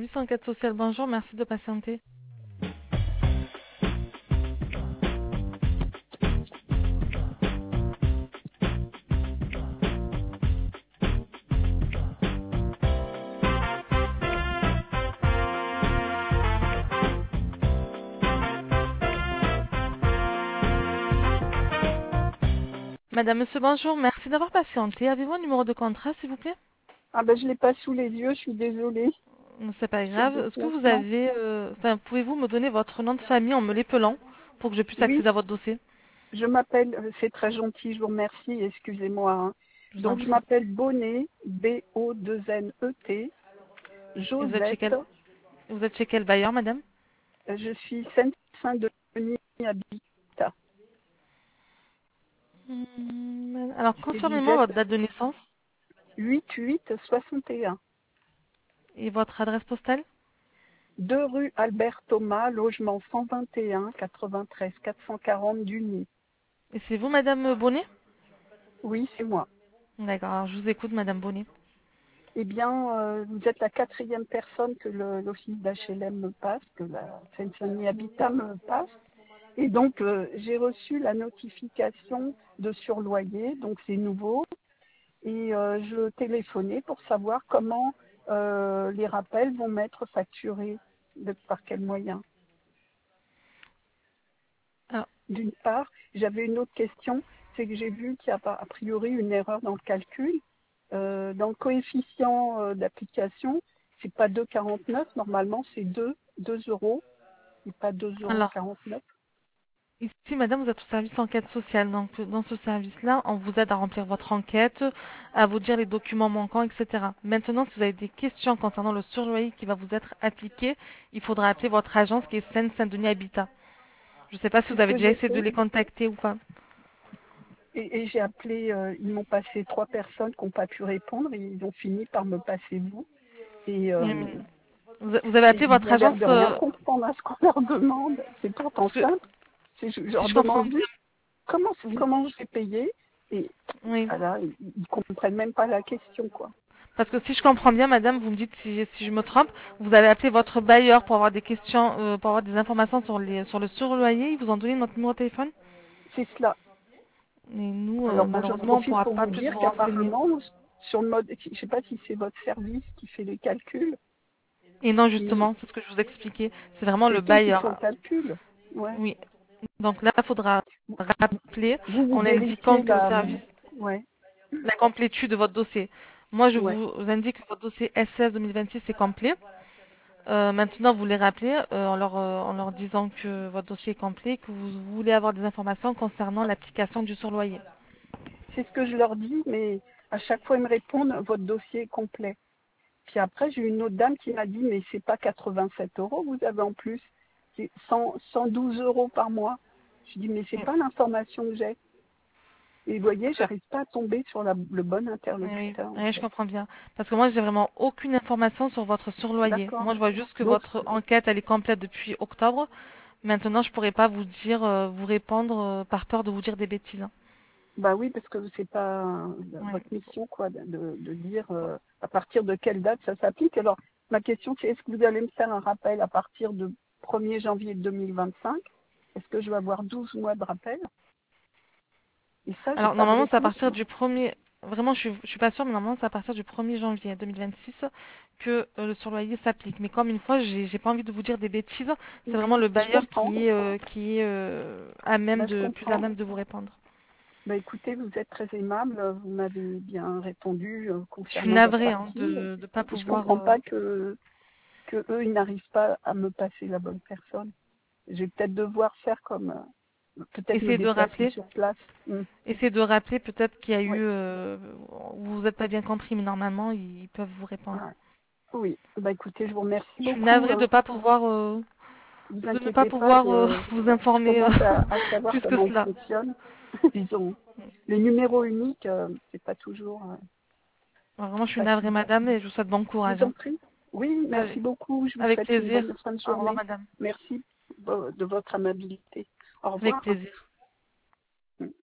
service enquête sociale, bonjour, merci de patienter. Madame, monsieur, bonjour, merci d'avoir patienté. Avez-vous un numéro de contrat, s'il vous plaît? Ah ben je l'ai pas sous les yeux, je suis désolée. C'est pas C'est le grave. Est-ce que vous déplacement. avez... pouvez-vous me donner votre nom de famille en me l'épelant pour que je puisse Oui, accéder à votre dossier? je m'appelle, c'est très gentil, je vous remercie, excusez-moi, hein. Je vous en Donc je prie. m'appelle Bonnet, B-O-2-N-E-T, Et Josette, vous êtes chez quel bailleur, madame? je suis Seine-Saint-Denis Habitat. Alors, Et vous confirmez-moi êtes votre date de naissance 8861, et votre adresse postale. 2 rue Albert Thomas, logement 121, 93 440 Duny. Et c'est vous, madame Bonnet? Oui, c'est moi. D'accord, alors je vous écoute, madame Bonnet. Eh bien, vous êtes la quatrième personne que l'office d'HLM me passe, que la Seine-Saint-Denis Habitat me passe. Et donc, j'ai reçu la notification de surloyer, donc c'est nouveau. Et je téléphonais pour savoir comment les rappels vont m'être facturés, par quel moyen. Alors, D'une part, j'avais une autre question, c'est que j'ai vu qu'il y a a priori une erreur dans le calcul. Dans le coefficient d'application, c'est pas 2,49, normalement c'est 2 euros, et pas 2,49 alors, €. ici, madame, vous êtes au service enquête sociale. Donc, dans ce service-là, on vous aide à remplir votre enquête, à vous dire les documents manquants, etc. Maintenant, si vous avez des questions concernant le surloyer qui va vous être appliqué, il faudra appeler votre agence qui est Seine-Saint-Denis Habitat. Je ne sais pas si C'est vous ce avez que déjà j'ai essayé de fait. les contacter ou pas. Et j'ai appelé, ils m'ont passé 3 personnes qui n'ont pas pu répondre, et ils ont fini par me passer vous. Et, Et, vous avez appelé et ils votre ont l'air agence, de rien comprendre à ce qu'on leur demande. C'est pourtant parce que simple. Je si leur je comprends demande bien, juste comment, oui, comment je vais payer, et oui. voilà, ils comprennent même pas la question, quoi. Parce que si je comprends bien, madame, vous me dites si je me trompe, vous avez appelé votre bailleur pour avoir des questions, pour avoir des informations sur le surloyer, ils vous ont donné notre numéro de téléphone. C'est cela. Et nous, Alors bon, j'en malheureusement, on ne profite pourra pour pas vous plus dire vous renseigner. qu'apparemment, sur le mode, je ne sais pas si c'est votre service qui fait les calculs, Et non, mais justement, c'est ce que je vous expliquais. C'est vraiment le c'est eux qui font le bailleur. calcul. Ouais. Oui. Donc là, il faudra rappeler Vous en indiquant vérifiez que le la, service, ouais, la complétude de votre dossier. Moi, je ouais. vous indique que votre dossier SS 2026 est complet. Maintenant, vous les rappelez en leur disant que votre dossier est complet, que vous voulez avoir des informations concernant l'application du surloyer. C'est ce que je leur dis, mais à chaque fois ils me répondent, votre dossier est complet. Puis après, j'ai une autre dame qui m'a dit, mais c'est pas 87 € vous avez en plus, c'est 112 € par mois. Je dis, mais c'est pas l'information que j'ai. Et vous voyez, j'arrive pas à tomber sur le bon Oui, oui, interlocuteur, en oui, je fait. comprends bien. Parce que moi, j'ai vraiment aucune information sur votre surloyer. D'accord. Moi, je vois juste que Donc, votre enquête, elle est complète depuis octobre. Maintenant, je pourrais pas vous dire, vous répondre par peur de vous dire des bêtises, hein. bah oui, parce que c'est pas Ouais. votre mission, quoi, de dire à partir de quelle date ça s'applique. Alors, ma question, c'est est-ce que vous allez me faire un rappel à partir de 1er janvier 2025? Est-ce que je vais avoir 12 mois de rappel? Et ça, j'ai Alors, pas de normalement, c'est à réponse, partir moi. du premier... Vraiment, je suis pas sûre, mais normalement, c'est à partir du 1er janvier 2026 que le surloyer s'applique. Mais comme une fois, j'ai pas envie de vous dire des bêtises. C'est vraiment le Je bailleur comprends. qui est à même Bah, je de, plus à comprends. même de vous répondre. Bah, écoutez, vous êtes très aimable. Vous m'avez bien répondu Je suis concernant votre navrée hein, partie. de ne pas Et je pouvoir... comprends pas que eux, ils n'arrivent pas à me passer la bonne personne. Je vais peut-être devoir faire comme peut-être me essayer de déplacer rappeler. sur place. Essayez de rappeler peut-être qu'il y a Oui, eu... vous n'êtes pas bien compris, mais normalement, ils peuvent vous répondre. ouais. Oui. Bah écoutez, je vous remercie Je suis beaucoup, navrée de hein. pas pouvoir... Vous de ne pas inquiétez pas, pouvoir vous je informer commence à savoir plus que comment on cela. fonctionne. Disons, les numéros uniques, c'est pas toujours Alors, vraiment, je suis navrée, facile. madame, et je vous souhaite bon Je courage, vous en hein. prie. Oui, merci Allez, beaucoup. Je vous avec souhaite une plaisir. bonne fin de Au revoir, journée. madame. Merci de votre amabilité. Au Avec revoir. plaisir.